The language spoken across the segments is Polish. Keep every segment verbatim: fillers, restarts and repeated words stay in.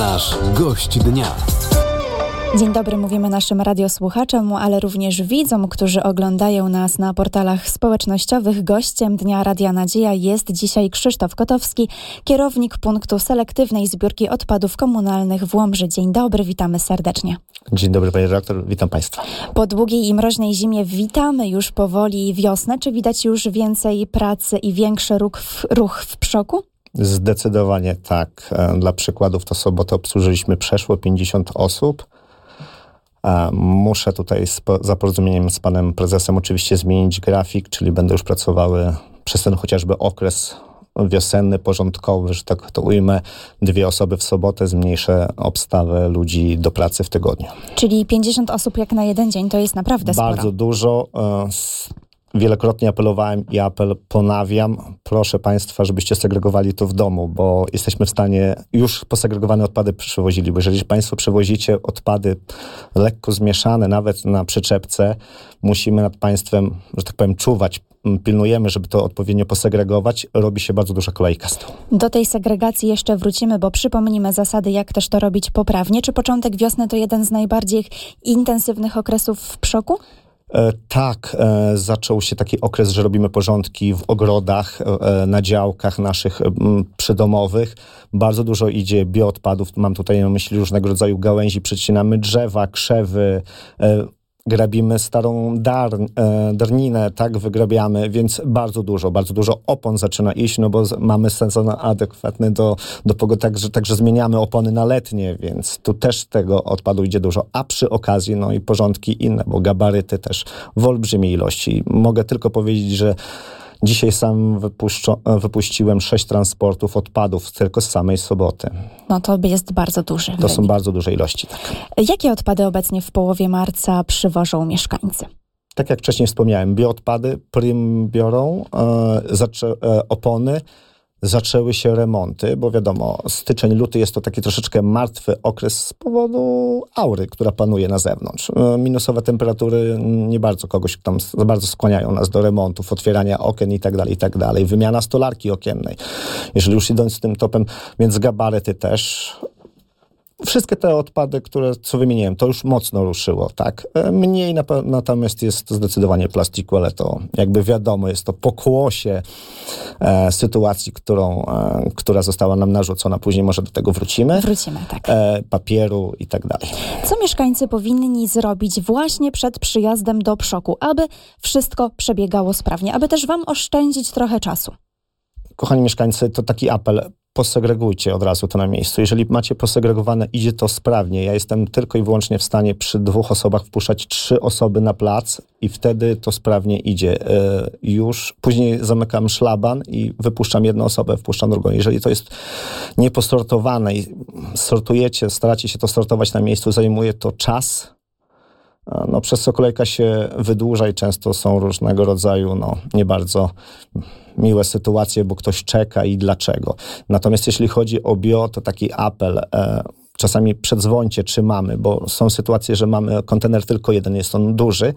Nasz gość dnia. Dzień dobry, mówimy naszym radiosłuchaczom, ale również widzom, którzy oglądają nas na portalach społecznościowych. Gościem Dnia Radia Nadzieja jest dzisiaj Krzysztof Kotowski, kierownik punktu selektywnej zbiórki odpadów komunalnych w Łomży. Dzień dobry, witamy serdecznie. Dzień dobry, panie redaktor, witam państwa. Po długiej i mroźnej zimie witamy już powoli wiosnę. Czy widać już więcej pracy i większy ruch w, ruch w Przoku? Zdecydowanie tak. Dla przykładów to sobotę obsłużyliśmy przeszło pięćdziesiąt osób. Muszę tutaj z, za porozumieniem z panem prezesem oczywiście zmienić grafik, czyli będę już pracowały przez ten chociażby okres wiosenny, porządkowy, że tak to ujmę, dwie osoby w sobotę, zmniejszę obstawę ludzi do pracy w tygodniu. Czyli pięćdziesiąt osób jak na jeden dzień, to jest naprawdę sporo. Bardzo dużo. Wielokrotnie apelowałem i apel ponawiam. Proszę państwa, żebyście segregowali to w domu, bo jesteśmy w stanie, już posegregowane odpady przywozili, bo jeżeli państwo przewozicie odpady lekko zmieszane, nawet na przyczepce, musimy nad państwem, że tak powiem, czuwać. Pilnujemy, żeby to odpowiednio posegregować. Robi się bardzo duża kolejka z tyłu. Do tej segregacji jeszcze wrócimy, bo przypomnimy zasady, jak też to robić poprawnie. Czy początek wiosny to jeden z najbardziej intensywnych okresów w Przoku? E, tak, e, zaczął się taki okres, że robimy porządki w ogrodach, e, na działkach naszych e, przydomowych. Bardzo dużo idzie bioodpadów. Mam tutaj na myśli różnego rodzaju gałęzi, przecinamy drzewa, krzewy, e, grabimy starą dar, e, darninę, tak, wygrabiamy, więc bardzo dużo, bardzo dużo opon zaczyna iść, no bo z, mamy sezon adekwatny do, do pogody, także, także zmieniamy opony na letnie, więc tu też tego odpadu idzie dużo, a przy okazji, no i porządki inne, bo gabaryty też w olbrzymiej ilości. Mogę tylko powiedzieć, że dzisiaj sam wypuszczo- wypuściłem sześć transportów odpadów tylko z samej soboty. No to jest bardzo duży To wynik. są bardzo duże ilości. Tak. Jakie odpady obecnie w połowie marca przywożą mieszkańcy? Tak jak wcześniej wspomniałem, bioodpady prym biorą, e, zaczę- e, opony, zaczęły się remonty, bo wiadomo, styczeń, luty jest to taki troszeczkę martwy okres z powodu aury, która panuje na zewnątrz. Minusowe temperatury nie bardzo kogoś tam za bardzo skłaniają nas do remontów, otwierania okien i tak dalej, i tak dalej. Wymiana stolarki okiennej. Jeżeli już idąc z tym topem, więc gabaryty też. Wszystkie te odpady, które co wymieniłem, to już mocno ruszyło, tak. Mniej nap- natomiast jest zdecydowanie plastiku, ale to jakby wiadomo, jest to pokłosie e, sytuacji, którą, e, która została nam narzucona. Później może do tego wrócimy. Wrócimy, tak. E, papieru i tak dalej. Co mieszkańcy powinni zrobić właśnie przed przyjazdem do Przoku, aby wszystko przebiegało sprawnie, aby też wam oszczędzić trochę czasu? Kochani mieszkańcy, to taki apel. Posegregujcie od razu to na miejscu. Jeżeli macie posegregowane, idzie to sprawnie. Ja jestem tylko i wyłącznie w stanie przy dwóch osobach wpuszczać trzy osoby na plac i wtedy to sprawnie idzie. Yy, już później zamykam szlaban i wypuszczam jedną osobę, wpuszczam drugą. Jeżeli to jest nieposortowane i sortujecie, staracie się to sortować na miejscu, zajmuje to czas, no przez co kolejka się wydłuża i często są różnego rodzaju, no nie bardzo miłe sytuacje, bo ktoś czeka i dlaczego. Natomiast jeśli chodzi o bio, to taki apel, e, czasami przedzwońcie, czy mamy, bo są sytuacje, że mamy kontener tylko jeden, jest on duży,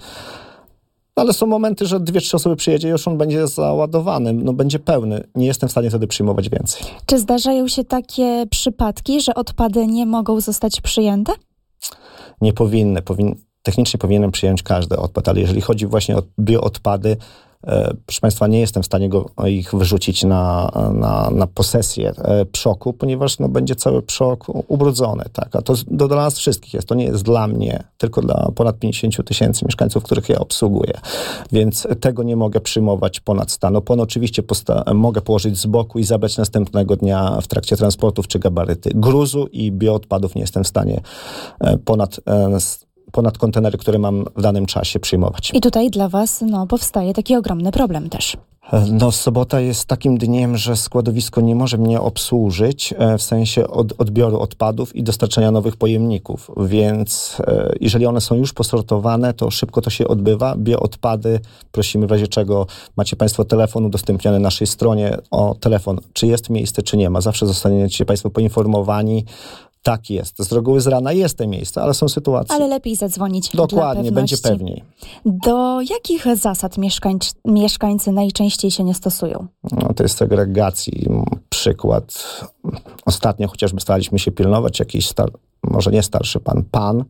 ale są momenty, że dwie, trzy osoby przyjedzie i już on będzie załadowany, no będzie pełny. Nie jestem w stanie wtedy przyjmować więcej. Czy zdarzają się takie przypadki, że odpady nie mogą zostać przyjęte? Nie powinny, powinny. Technicznie powinienem przyjąć każdy odpad, ale jeżeli chodzi właśnie o bioodpady, e, proszę państwa, nie jestem w stanie go, ich wyrzucić na, na, na posesję e, Przoku, ponieważ no, będzie cały Przok ubrudzony. Tak? A to do, dla nas wszystkich jest. To nie jest dla mnie, tylko dla ponad pięćdziesięciu tysięcy mieszkańców, których ja obsługuję. Więc tego nie mogę przyjmować ponad stan. Opon oczywiście posta- mogę położyć z boku i zabrać następnego dnia w trakcie transportów czy gabaryty. Gruzu i bioodpadów nie jestem w stanie e, ponad e, ponad kontenery, które mam w danym czasie przyjmować. I tutaj dla was no, powstaje taki ogromny problem też. No, sobota jest takim dniem, że składowisko nie może mnie obsłużyć w sensie od, odbioru odpadów i dostarczenia nowych pojemników, więc e, jeżeli one są już posortowane, to szybko to się odbywa. Bioodpady, prosimy w razie czego, macie państwo telefon udostępniony na naszej stronie o telefon, czy jest miejsce, czy nie ma. Zawsze zostaniecie państwo poinformowani. Tak jest. Z reguły z rana jest to miejsce, ale są sytuacje. Ale lepiej zadzwonić. Dokładnie, dla będzie pewności. pewniej. Do jakich zasad mieszkańc- mieszkańcy najczęściej się nie stosują? No, to jest segregacji przykład. Ostatnio chociażby staraliśmy się pilnować, jakiś star, może nie starszy pan, pan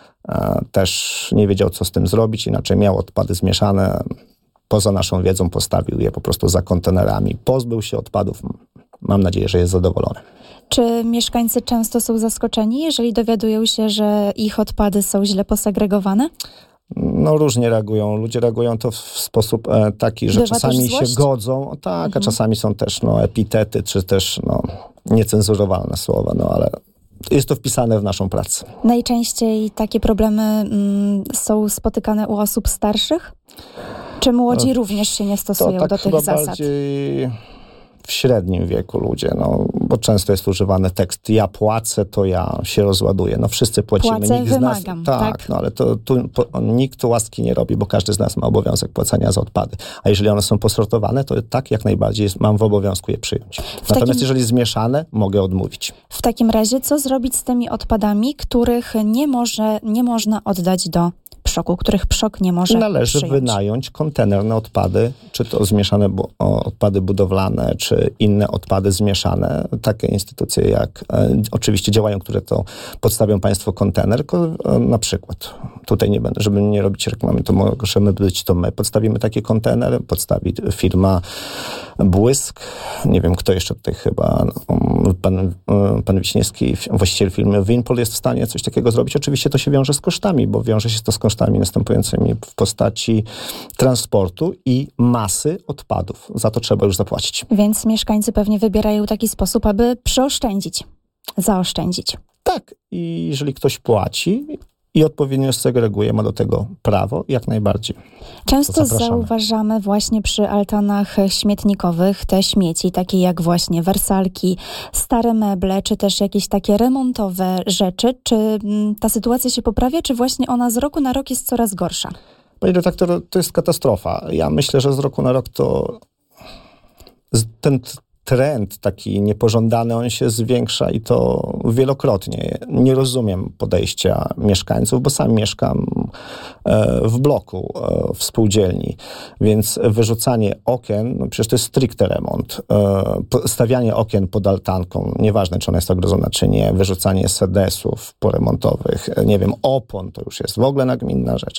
e, też nie wiedział, co z tym zrobić, inaczej miał odpady zmieszane. Poza naszą wiedzą postawił je po prostu za kontenerami. Pozbył się odpadów. Mam nadzieję, że jest zadowolony. Czy mieszkańcy często są zaskoczeni, jeżeli dowiadują się, że ich odpady są źle posegregowane? No różnie reagują. Ludzie reagują to w sposób e, taki, że Bywa czasami też złość? się godzą, tak, Mhm. a czasami są też no, epitety, czy też no, niecenzurowalne słowa, no ale jest to wpisane w naszą pracę. Najczęściej takie problemy mm, są spotykane u osób starszych? Czy młodzi No, również się nie To stosują tak do chyba tych zasad? bardziej w średnim wieku ludzie, no, bo często jest używany tekst ja płacę, to ja się rozładuję. No wszyscy płacimy. Płacę, nikt z nas, wymagam, tak, tak? no ale to tu po, nikt łaski nie robi, bo każdy z nas ma obowiązek płacenia za odpady. A jeżeli one są posortowane, to tak jak najbardziej jest, mam w obowiązku je przyjąć. Natomiast takim- jeżeli zmieszane, mogę odmówić. W takim razie co zrobić z tymi odpadami, których nie, może, nie można oddać do przoku, których przok nie może Należy przyjąć? wynająć kontener na odpady, czy to zmieszane bu- o, odpady budowlane, czy inne odpady zmieszane. Takie instytucje jak e, oczywiście działają, które to podstawią państwo kontener, ko, e, na przykład. Tutaj nie będę, żeby nie robić reklamy, to możemy być to my. Podstawimy taki kontener, podstawi firma Błysk. Nie wiem, kto jeszcze tutaj chyba, um, pan, um, pan Wiśniewski, właściciel firmy Winpol jest w stanie coś takiego zrobić. Oczywiście to się wiąże z kosztami, bo wiąże się to z kosztami następującymi w postaci transportu i masy odpadów. Za to trzeba już zapłacić. Więc mieszkańcy pewnie wybierają taki sposób, aby przeoszczędzić, zaoszczędzić. Tak, i jeżeli ktoś płaci i odpowiednio segreguje, ma do tego prawo, jak najbardziej. Często To zapraszamy. zauważamy właśnie przy altanach śmietnikowych te śmieci, takie jak właśnie wersalki, stare meble, czy też jakieś takie remontowe rzeczy. Czy mm, ta sytuacja się poprawia, czy właśnie ona z roku na rok jest coraz gorsza? Panie redaktor, to jest katastrofa. Ja myślę, że z roku na rok to z- ten t- trend taki niepożądany, on się zwiększa i to wielokrotnie. Nie rozumiem podejścia mieszkańców, bo sam mieszkam e, w bloku, e, w spółdzielni, więc wyrzucanie okien, no przecież to jest stricte remont. E, po- stawianie okien pod altanką, nieważne czy ona jest ogrodzona czy nie, wyrzucanie sedesów poremontowych, e, nie wiem, opon, to już jest w ogóle nagminna rzecz.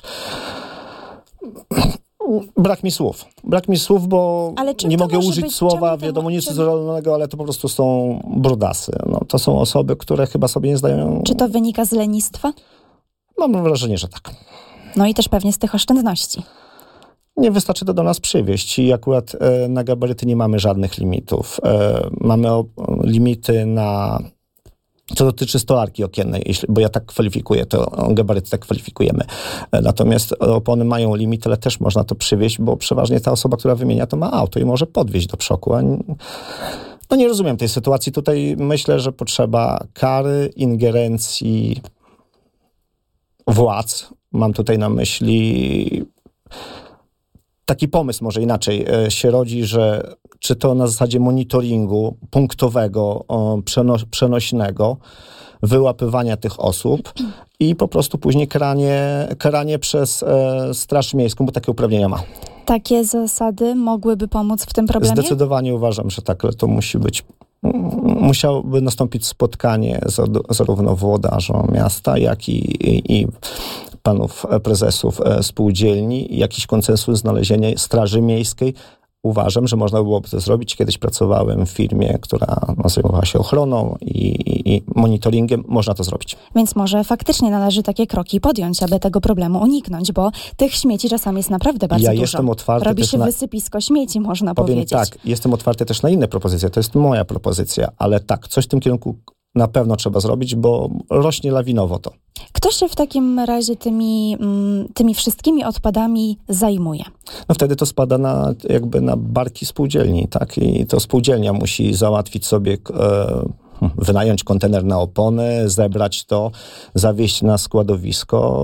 Brak mi słów. Brak mi słów, bo Ale czym nie to mogę może użyć być? słowa, Czemu to wiadomo, mo- nic czym- rolnego, ale to po prostu są brudasy. No, to są osoby, które chyba sobie nie zdają... Czy to wynika z lenistwa? Mam wrażenie, że tak. No i też pewnie z tych oszczędności. Nie wystarczy to do nas przywieźć i akurat e, na gabaryty nie mamy żadnych limitów. E, mamy o, limity na... Co dotyczy stolarki okiennej, jeśli, bo ja tak kwalifikuję, to gabaryty tak kwalifikujemy. E, Natomiast opony mają limit, ale też można to przywieźć, bo przeważnie ta osoba, która wymienia, to ma auto i może podwieźć do przoku. A nie, no nie rozumiem tej sytuacji. Tutaj myślę, że potrzeba kary, ingerencji władz. Mam tutaj na myśli taki pomysł, może inaczej e, się rodzi, że czy to na zasadzie monitoringu punktowego, o, przeno- przenośnego, wyłapywania tych osób i po prostu później karanie, karanie przez e, Straż Miejską, bo takie uprawnienia ma. Takie zasady mogłyby pomóc w tym problemie? Zdecydowanie uważam, że tak, ale to musi być, musiałoby nastąpić spotkanie z- zarówno włodarzom miasta, jak i, i, i panów prezesów e, spółdzielni, jakiś konsensus, znalezienie Straży Miejskiej. Uważam, że można byłoby to zrobić. Kiedyś pracowałem w firmie, która no, zajmowała się ochroną i, i, i monitoringiem. Można to zrobić. Więc może faktycznie należy takie kroki podjąć, aby tego problemu uniknąć, bo tych śmieci czasami jest naprawdę bardzo Ja dużo. jestem otwarty Robi też się na- wysypisko śmieci, można Powiem powiedzieć. tak, jestem otwarty też na inne propozycje. To jest moja propozycja, ale tak, coś w tym kierunku na pewno trzeba zrobić, bo rośnie lawinowo to. Kto się w takim razie tymi, mm, tymi wszystkimi odpadami zajmuje? No wtedy to spada na, jakby na barki spółdzielni, tak? I to spółdzielnia musi załatwić sobie, e, wynająć kontener na opony, zebrać to, zawieźć na składowisko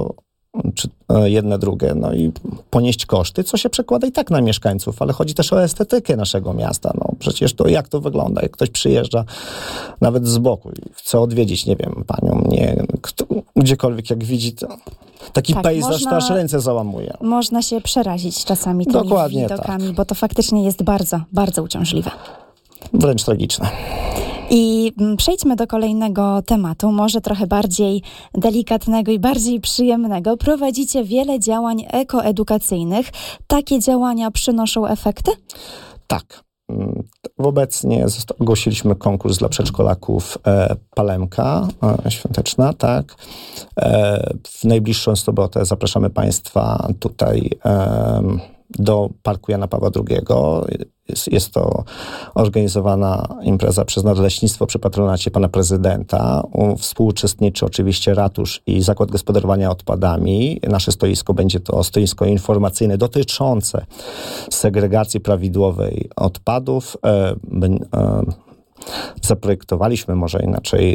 czy jedne, drugie, no i ponieść koszty, co się przekłada i tak na mieszkańców, ale chodzi też o estetykę naszego miasta. No przecież to jak to wygląda, jak ktoś przyjeżdża nawet z boku i chce odwiedzić, nie wiem, panią, nie, kto, gdziekolwiek jak widzi, to taki tak, pejzaż, można, to aż ręce załamuje. Można się przerazić czasami tymi Dokładnie widokami, tak. bo to faktycznie jest bardzo, bardzo uciążliwe. Wręcz tragiczne. I przejdźmy do kolejnego tematu, może trochę bardziej delikatnego i bardziej przyjemnego. Prowadzicie wiele działań ekoedukacyjnych. Takie działania przynoszą efekty? Tak. Obecnie ogłosiliśmy konkurs dla przedszkolaków e, Palemka e, Świąteczna, tak. E, w najbliższą sobotę zapraszamy Państwa tutaj e, do Parku Jana Pawła drugiego. Jest, jest to organizowana impreza przez Nadleśnictwo przy patronacie pana prezydenta. Współuczestniczy oczywiście ratusz i Zakład Gospodarowania Odpadami. Nasze stoisko będzie to stoisko informacyjne dotyczące segregacji prawidłowej odpadów. E, e, zaprojektowaliśmy, może inaczej,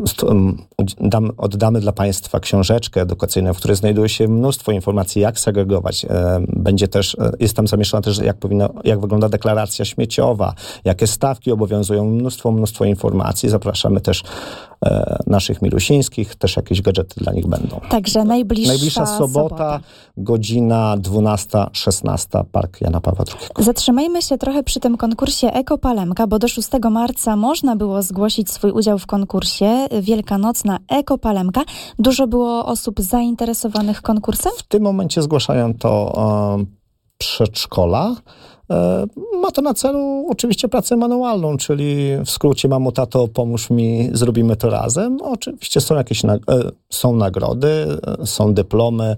oddamy dla Państwa książeczkę edukacyjną, w której znajduje się mnóstwo informacji, jak segregować. Będzie też, jest tam zamieszczona też, jak powinna, jak wygląda deklaracja śmieciowa, jakie stawki obowiązują, mnóstwo, mnóstwo informacji. Zapraszamy też e, naszych milusińskich, też jakieś gadżety dla nich będą. Także najbliższa, najbliższa sobota, sobota, godzina dwunasta szesnasta, Park Jana Pawła drugiego. Zatrzymajmy się trochę przy tym konkursie Eko Palemka, bo do szóstego marca można było zgłosić swój udział w konkursie Wielkanocna Eko Palemka. Dużo było osób zainteresowanych konkursem? W tym momencie zgłaszają to e, przedszkola. E, ma to na celu oczywiście pracę manualną, czyli w skrócie mamu, tato, pomóż mi, zrobimy to razem. Oczywiście są jakieś na, e, są nagrody, e, są dyplomy.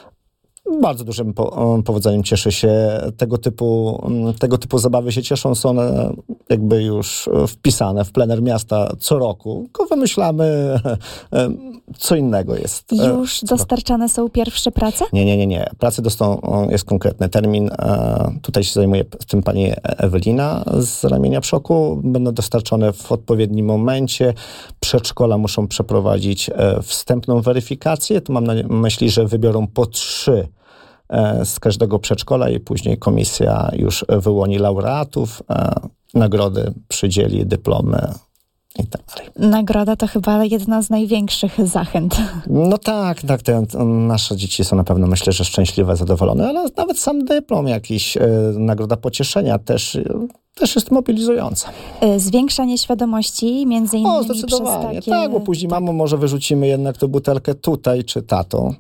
Bardzo dużym po, powodzeniem cieszy się tego typu, tego typu zabawy się cieszą. Są one jakby już wpisane w plener miasta co roku. Tylko wymyślamy, co innego jest. Już dostarczane są pierwsze prace? Nie, nie, nie, nie. Pracy dostą, jest konkretny termin. Tutaj się zajmuje tym pani Ewelina z ramienia Przoku. Będą dostarczone w odpowiednim momencie. Przedszkola muszą przeprowadzić wstępną weryfikację. Tu mam na myśli, że wybiorą po trzy z każdego przedszkola i później komisja już wyłoni laureatów, nagrody przydzieli, dyplomy i tak dalej. Nagroda to chyba jedna z największych zachęt. No tak, tak. Te, nasze dzieci są na pewno, myślę, że szczęśliwe, zadowolone, ale nawet sam dyplom jakiś, e, nagroda pocieszenia też, też jest mobilizująca. Zwiększanie świadomości między innymi o, zdecydowanie. przez takie... Tak, bo później tak. Mamo, może wyrzucimy jednak tę butelkę tutaj, czy tato.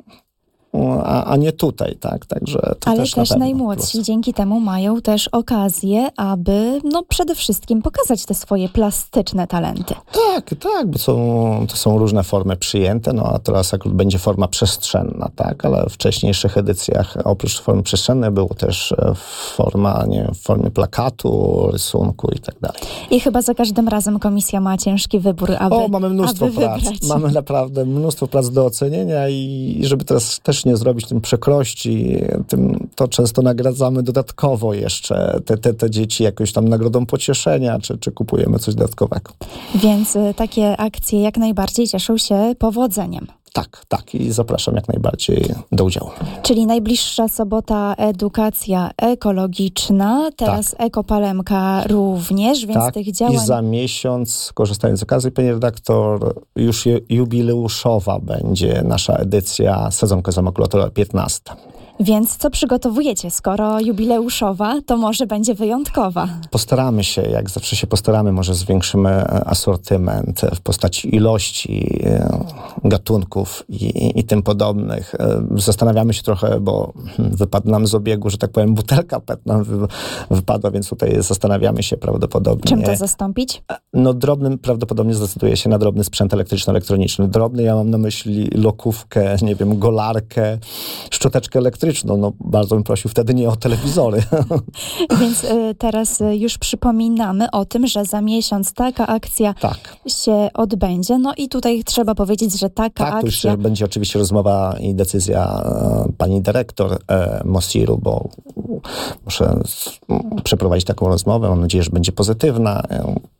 A, a nie tutaj, tak? Także to ale też, też najmłodsi plus. Dzięki temu mają też okazję, aby no przede wszystkim pokazać te swoje plastyczne talenty. Tak, tak, bo są, to są różne formy przyjęte, no a teraz akurat będzie forma przestrzenna, tak? Ale w wcześniejszych edycjach oprócz formy przestrzennej było też forma, nie wiem, w formie plakatu, rysunku i tak dalej. I chyba za każdym razem komisja ma ciężki wybór, aby O, mamy mnóstwo aby prac. Wybrać. Mamy naprawdę mnóstwo prac do ocenienia i żeby teraz też nie zrobić tym przekrości, tym, to często nagradzamy dodatkowo jeszcze te, te, te dzieci jakąś tam nagrodą pocieszenia, czy, czy kupujemy coś dodatkowego. Więc y, takie akcje jak najbardziej cieszą się powodzeniem. Tak, tak i zapraszam jak najbardziej do udziału. Czyli najbliższa sobota edukacja ekologiczna, teraz tak. Eko Palemka również, więc tak, tych działań... i za miesiąc, korzystając z okazji, pani redaktor, już jubileuszowa będzie nasza edycja Sezonka za makulaturę piętnasta. Więc co przygotowujecie? Skoro jubileuszowa, to może będzie wyjątkowa. Postaramy się, jak zawsze się postaramy, może zwiększymy asortyment w postaci ilości gatunków i, i tym podobnych. Zastanawiamy się trochę, bo wypadł nam z obiegu, że tak powiem, butelka P E T nam wy, wypadła, więc tutaj zastanawiamy się prawdopodobnie. Czym to zastąpić? No drobnym prawdopodobnie zdecyduje się na drobny sprzęt elektryczno-elektroniczny. Drobny, ja mam na myśli lokówkę, nie wiem, golarkę, szczoteczkę elektryczną. No, bardzo bym prosił wtedy nie o telewizory. Więc y, teraz y, już przypominamy o tym, że za miesiąc taka akcja tak. się odbędzie. No i tutaj trzeba powiedzieć, że taka tak, akcja... Tak, tu będzie oczywiście rozmowa i decyzja e, pani dyrektor e, Mosiru, bo muszę z, przeprowadzić taką rozmowę. Mam nadzieję, że będzie pozytywna. E,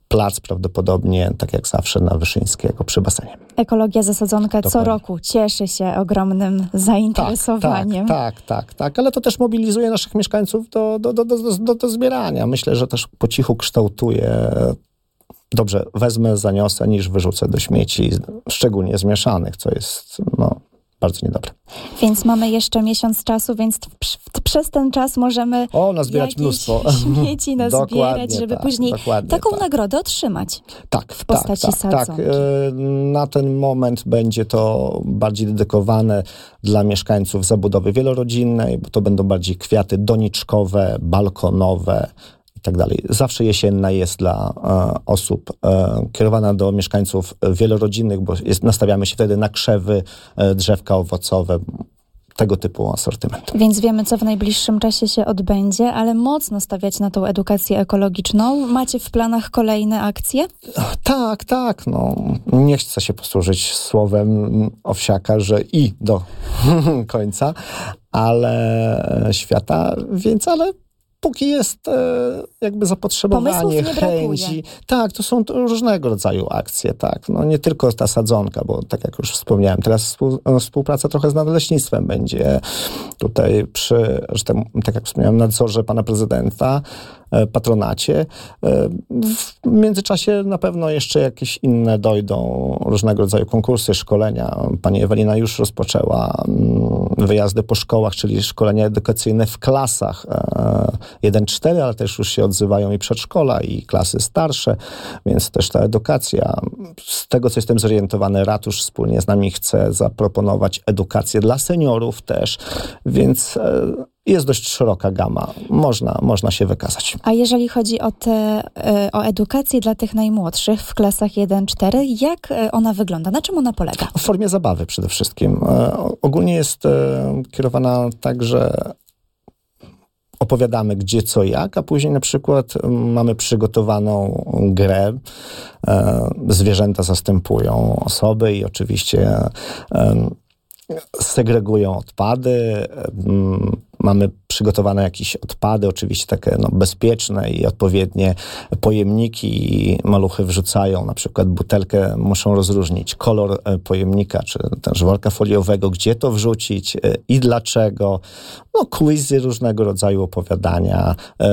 plac prawdopodobnie, tak jak zawsze, na Wyszyńskiego przy basenie. Ekologia Zasadzonka Dokładnie. co roku cieszy się ogromnym zainteresowaniem. Tak, tak, tak, tak, ale to też mobilizuje naszych mieszkańców do, do, do, do, do, do zbierania. Myślę, że też po cichu kształtuje. Dobrze, wezmę, zaniosę, niż wyrzucę do śmieci, szczególnie zmieszanych, co jest, no, bardzo niedobre. Więc mamy jeszcze miesiąc czasu, więc w, w, przez ten czas możemy o, nazbierać mnóstwo śmieci nazbierać, żeby tak, później taką tak. nagrodę otrzymać. Tak, w postaci tak, tak, sadzonki. tak. Na ten moment będzie to bardziej dedykowane dla mieszkańców zabudowy wielorodzinnej, bo to będą bardziej kwiaty doniczkowe, balkonowe, i tak dalej. Zawsze jesienna jest dla e, osób e, kierowana do mieszkańców wielorodzinnych, bo jest, nastawiamy się wtedy na krzewy, e, drzewka owocowe, tego typu asortyment. Więc wiemy, co w najbliższym czasie się odbędzie, ale mocno stawiać na tą edukację ekologiczną. Macie w planach kolejne akcje? Tak, tak. No, nie chcę się posłużyć słowem owsiaka, że i do końca, ale świata, więc ale póki jest e, jakby zapotrzebowanie, chęci. Tak, to są to różnego rodzaju akcje, tak. No nie tylko ta sadzonka, bo tak jak już wspomniałem, teraz współ, współpraca trochę z nadleśnictwem będzie tutaj przy, że tak, tak jak wspomniałem, nadzorze pana prezydenta, e, patronacie. E, w międzyczasie na pewno jeszcze jakieś inne dojdą różnego rodzaju konkursy, szkolenia. Pani Ewelina już rozpoczęła mm, wyjazdy po szkołach, czyli szkolenia edukacyjne w klasach e, jeden cztery, ale też już się odzywają i przedszkola, i klasy starsze, więc też ta edukacja. Z tego, co jestem zorientowany, ratusz wspólnie z nami chce zaproponować edukację dla seniorów też, więc jest dość szeroka gama. Można, można się wykazać. A jeżeli chodzi o, te, o edukację dla tych najmłodszych w klasach jeden cztery, jak ona wygląda? Na czym ona polega? W formie zabawy przede wszystkim. Ogólnie jest kierowana tak, że opowiadamy gdzie, co, jak, a później na przykład mamy przygotowaną grę. E, zwierzęta zastępują osoby i oczywiście e, segregują odpady. E, mamy przygotowane jakieś odpady, oczywiście takie no, bezpieczne i odpowiednie pojemniki i maluchy wrzucają, na przykład butelkę, muszą rozróżnić kolor pojemnika, czy też worka foliowego, gdzie to wrzucić i dlaczego. No quizy, różnego rodzaju opowiadania,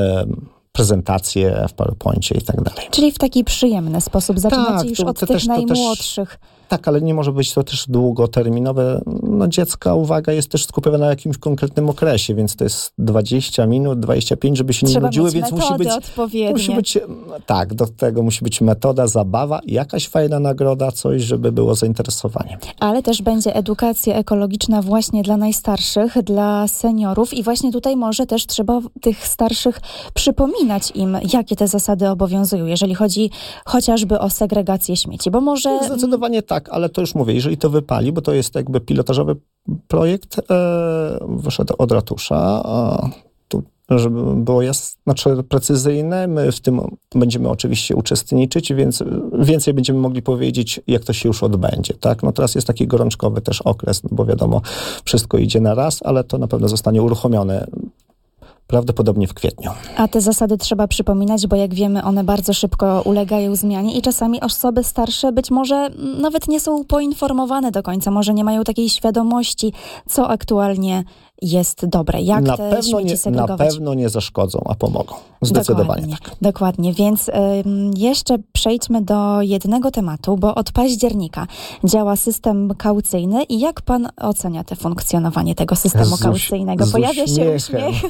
prezentacje w PowerPoincie i tak dalej. Czyli w taki przyjemny sposób zaczynacie tak, już to, od to tych też, najmłodszych. Też, tak, ale nie może być to też długoterminowe. No dziecka uwaga jest też skupiona na jakimś konkretnym okresie, więc to jest dwadzieścia minut, dwadzieścia pięć, żeby się nie Trzeba nudziły, mieć więc musi być odpowiednie. Musi być, tak, do tego musi być metoda, zabawa, jakaś fajna nagroda, coś, żeby było zainteresowanie. Ale też będzie edukacja ekologiczna właśnie dla najstarszych, dla seniorów i właśnie tutaj może też trzeba tych starszych przypominać im, jakie te zasady obowiązują, jeżeli chodzi chociażby o segregację śmieci, bo może... Zdecydowanie tak, ale to już mówię, jeżeli to wypali, bo to jest jakby pilotażowy projekt, e, wyszedł od ratusza, a tu, żeby było jasne, znaczy precyzyjne, my w tym będziemy oczywiście uczestniczyć, więc więcej będziemy mogli powiedzieć, jak to się już odbędzie, tak? No teraz jest taki gorączkowy też okres, bo wiadomo, wszystko idzie na raz, ale to na pewno zostanie uruchomione prawdopodobnie w kwietniu. A te zasady trzeba przypominać, bo jak wiemy, one bardzo szybko ulegają zmianie i czasami osoby starsze być może nawet nie są poinformowane do końca, może nie mają takiej świadomości, co aktualnie jest dobre, jak na te pewno śmieci nie, segregować. Na pewno nie zaszkodzą, a pomogą. Zdecydowanie dokładnie, tak. Dokładnie, więc y, jeszcze przejdźmy do jednego tematu, bo od października działa system kaucyjny i jak pan ocenia te funkcjonowanie tego systemu z kaucyjnego? Z Pojawia uśmiechem. się uśmiech?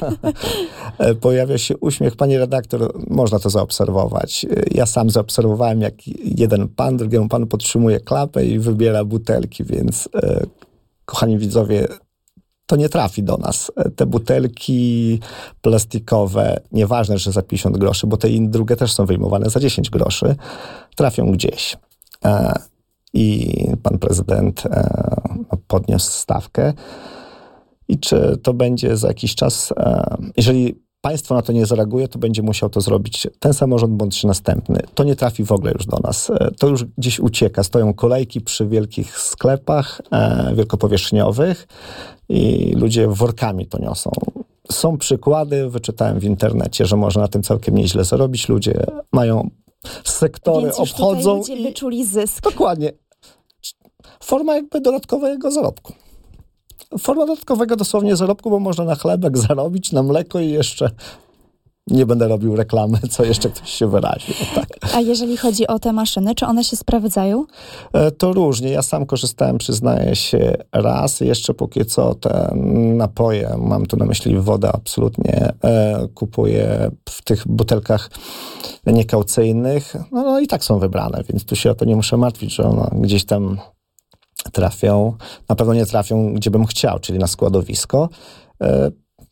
Pojawia się uśmiech. Pani redaktor, można to zaobserwować. Ja sam zaobserwowałem, jak jeden pan drugiemu panu podtrzymuje klapę i wybiera butelki, więc e, kochani widzowie, to nie trafi do nas. Te butelki plastikowe, nieważne, że za pięćdziesiąt groszy, bo te i drugie też są wyjmowane za dziesięć groszy, trafią gdzieś. E, I pan prezydent e, podniósł stawkę. I czy to będzie za jakiś czas, e, jeżeli państwo na to nie zareaguje, to będzie musiał to zrobić ten samorząd bądź następny. To nie trafi w ogóle już do nas. E, to już gdzieś ucieka. Stoją kolejki przy wielkich sklepach e, wielkopowierzchniowych i ludzie workami to niosą. Są przykłady, wyczytałem w internecie, że można na tym całkiem nieźle zarobić. Ludzie mają sektory Więc już obchodzą. Tutaj ludzie wyczuli zysk. Dokładnie. Forma jakby dodatkowego zarobku. Forma dodatkowego dosłownie zarobku, bo można na chlebek zarobić, na mleko i jeszcze nie będę robił reklamy, co jeszcze ktoś się wyraził. Tak. A jeżeli chodzi o te maszyny, czy one się sprawdzają? To różnie. Ja sam korzystałem, przyznaję się, raz. Jeszcze póki co te napoje, mam tu na myśli wodę absolutnie, e, kupuję w tych butelkach niekaucyjnych. No, no i tak są wybrane, więc tu się o to nie muszę martwić, że one gdzieś tam trafią. Na pewno nie trafią, gdzie bym chciał, czyli na składowisko. E,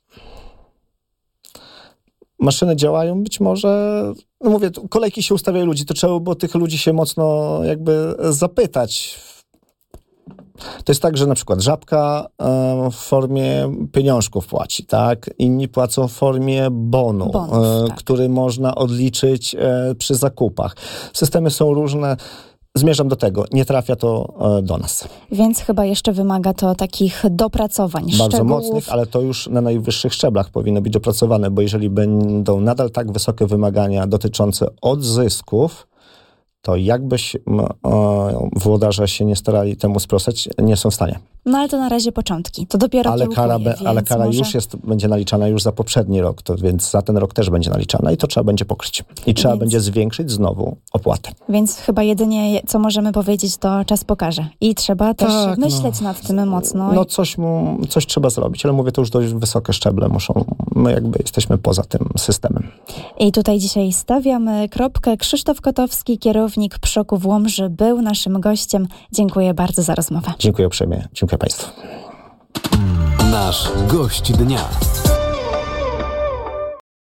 Maszyny działają, być może, no mówię, kolejki się ustawiają ludzi, to trzeba by było tych ludzi się mocno jakby zapytać. To jest tak, że na przykład Żabka e, w formie pieniążków płaci, tak? Inni płacą w formie bonu, Bonus, e, tak. który można odliczyć e, przy zakupach. Systemy są różne. Zmierzam do tego, nie trafia to e, do nas. Więc chyba jeszcze wymaga to takich dopracowań, Bardzo szczegółów. mocnych, ale to już na najwyższych szczeblach powinno być dopracowane, bo jeżeli będą nadal tak wysokie wymagania dotyczące odzysków, to jakbyś m, o, włodarze się nie starali temu sprostać, nie są w stanie. No ale to na razie początki. To dopiero Ale kiełkuje, kara, be, więc ale kara może... już jest, będzie naliczana już za poprzedni rok, to więc za ten rok też będzie naliczana i to trzeba będzie pokryć. I trzeba Więc- będzie zwiększyć znowu opłatę. Więc chyba jedynie, co możemy powiedzieć, to czas pokaże. I trzeba też Tak, myśleć no. nad tym mocno. No coś, mu, coś trzeba zrobić, ale mówię, to już dość wysokie szczeble muszą, my jakby jesteśmy poza tym systemem. I tutaj dzisiaj stawiamy kropkę. Krzysztof Kotowski, kierownik Pszoku w Łomży, był naszym gościem. Dziękuję bardzo za rozmowę. Dziękuję uprzejmie. Dziękuję Państwu. Nasz gość dnia.